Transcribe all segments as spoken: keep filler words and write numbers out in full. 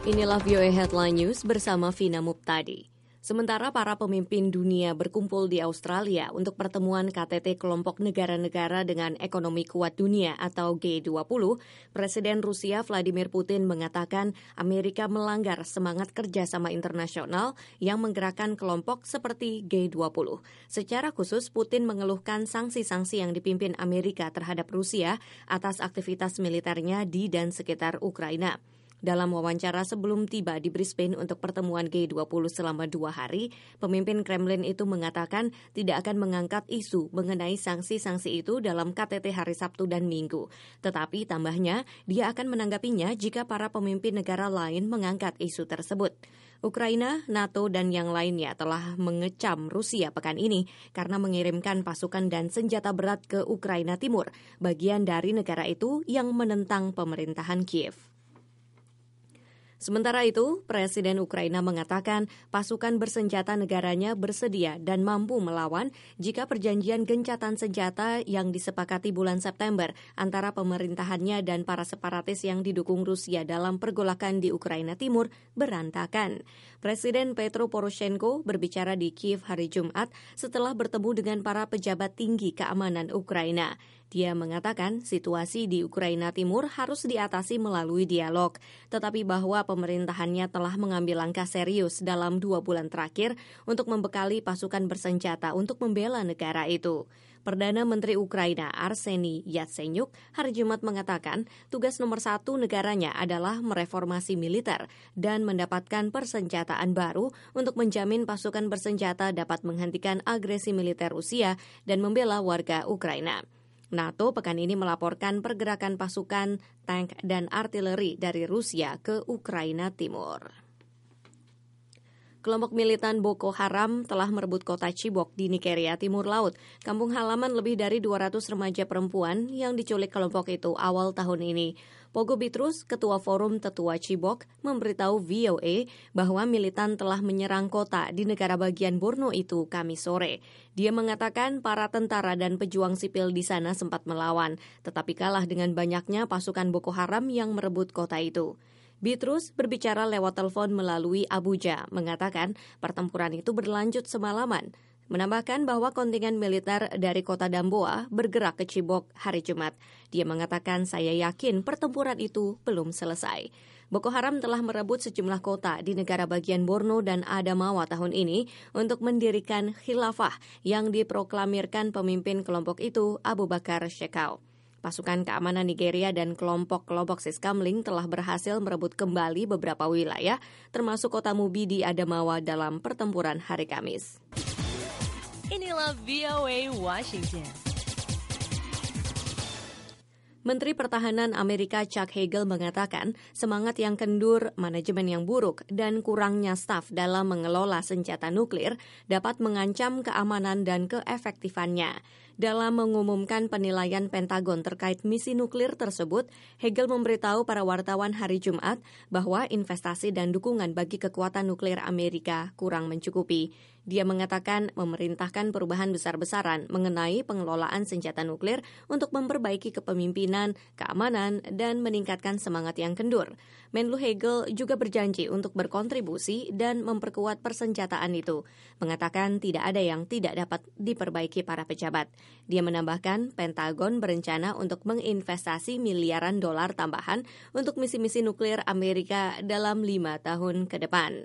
Inilah V O A Headline News bersama Vina Muptadi. Sementara para pemimpin dunia berkumpul di Australia untuk pertemuan K T T Kelompok Negara-Negara dengan Ekonomi Kuat Dunia atau G dua puluh, Presiden Rusia Vladimir Putin mengatakan Amerika melanggar semangat kerjasama internasional yang menggerakkan kelompok seperti G dua puluh. Secara khusus, Putin mengeluhkan sanksi-sanksi yang dipimpin Amerika terhadap Rusia atas aktivitas militernya di dan sekitar Ukraina. Dalam wawancara sebelum tiba di Brisbane untuk pertemuan G dua puluh selama dua hari, pemimpin Kremlin itu mengatakan tidak akan mengangkat isu mengenai sanksi-sanksi itu dalam K T T hari Sabtu dan Minggu. Tetapi tambahnya, dia akan menanggapinya jika para pemimpin negara lain mengangkat isu tersebut. Ukraina, NATO, dan yang lainnya telah mengecam Rusia pekan ini karena mengirimkan pasukan dan senjata berat ke Ukraina Timur, bagian dari negara itu yang menentang pemerintahan Kiev. Sementara itu, Presiden Ukraina mengatakan pasukan bersenjata negaranya bersedia dan mampu melawan jika perjanjian gencatan senjata yang disepakati bulan September antara pemerintahannya dan para separatis yang didukung Rusia dalam pergolakan di Ukraina Timur berantakan. Presiden Petro Poroshenko berbicara di Kiev hari Jumat setelah bertemu dengan para pejabat tinggi keamanan Ukraina. Dia mengatakan situasi di Ukraina Timur harus diatasi melalui dialog, tetapi bahwa pemerintahannya telah mengambil langkah serius dalam dua bulan terakhir untuk membekali pasukan bersenjata untuk membela negara itu. Perdana Menteri Ukraina Arseniy Yatsenyuk hari Jumat mengatakan tugas nomor satu negaranya adalah mereformasi militer dan mendapatkan persenjataan baru untuk menjamin pasukan bersenjata dapat menghentikan agresi militer Rusia dan membela warga Ukraina. NATO pekan ini melaporkan pergerakan pasukan, tank, dan artileri dari Rusia ke Ukraina Timur. Kelompok militan Boko Haram telah merebut kota Chibok di Nigeria Timur Laut, kampung halaman lebih dari dua ratus remaja perempuan yang diculik kelompok itu awal tahun ini. Pogo Bitrus, Ketua Forum Tetua Chibok, memberitahu V O A bahwa militan telah menyerang kota di negara bagian Borno itu Kamis sore. Dia mengatakan para tentara dan pejuang sipil di sana sempat melawan, tetapi kalah dengan banyaknya pasukan Boko Haram yang merebut kota itu. Bitrus berbicara lewat telepon melalui Abuja, mengatakan pertempuran itu berlanjut semalaman. Menambahkan bahwa kontingen militer dari kota Damboa bergerak ke Chibok hari Jumat. Dia mengatakan, saya yakin pertempuran itu belum selesai. Boko Haram telah merebut sejumlah kota di negara bagian Borno dan Adamawa tahun ini untuk mendirikan khilafah yang diproklamirkan pemimpin kelompok itu Abu Bakar Shekau. Pasukan keamanan Nigeria dan kelompok-kelompok Siskamling telah berhasil merebut kembali beberapa wilayah, termasuk kota Mubi di Adamawa dalam pertempuran hari Kamis. Inilah V O A Washington. Menteri Pertahanan Amerika Chuck Hagel mengatakan semangat yang kendur, manajemen yang buruk, dan kurangnya staf dalam mengelola senjata nuklir dapat mengancam keamanan dan keefektifannya. Dalam mengumumkan penilaian Pentagon terkait misi nuklir tersebut, Hagel memberitahu para wartawan hari Jumat bahwa investasi dan dukungan bagi kekuatan nuklir Amerika kurang mencukupi. Dia mengatakan memerintahkan perubahan besar-besaran mengenai pengelolaan senjata nuklir untuk memperbaiki kepemimpinan, keamanan, dan meningkatkan semangat yang kendur. Menlu Hagel juga berjanji untuk berkontribusi dan memperkuat persenjataan itu, mengatakan tidak ada yang tidak dapat diperbaiki para pejabat. Dia menambahkan Pentagon berencana untuk menginvestasi miliaran dolar tambahan untuk misi-misi nuklir Amerika dalam lima tahun ke depan.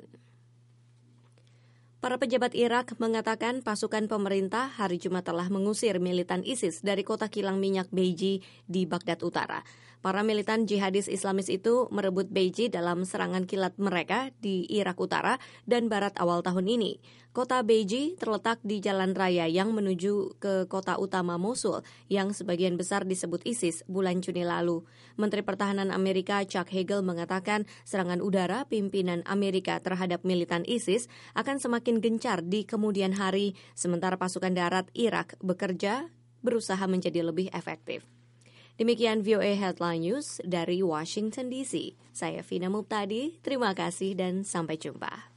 Para pejabat Irak mengatakan pasukan pemerintah hari Jumat telah mengusir militan ISIS dari kota kilang minyak Beiji di Baghdad Utara. Para militan jihadis Islamis itu merebut Beiji dalam serangan kilat mereka di Irak Utara dan Barat awal tahun ini. Kota Beiji terletak di jalan raya yang menuju ke kota utama Mosul yang sebagian besar disebut ISIS bulan Juni lalu. Menteri Pertahanan Amerika Chuck Hagel mengatakan serangan udara pimpinan Amerika terhadap militan ISIS akan semakin gencar di kemudian hari, sementara pasukan darat Irak bekerja berusaha menjadi lebih efektif. Demikian V O A Headline News dari Washington D C. Saya Vina Muptadi, terima kasih dan sampai jumpa.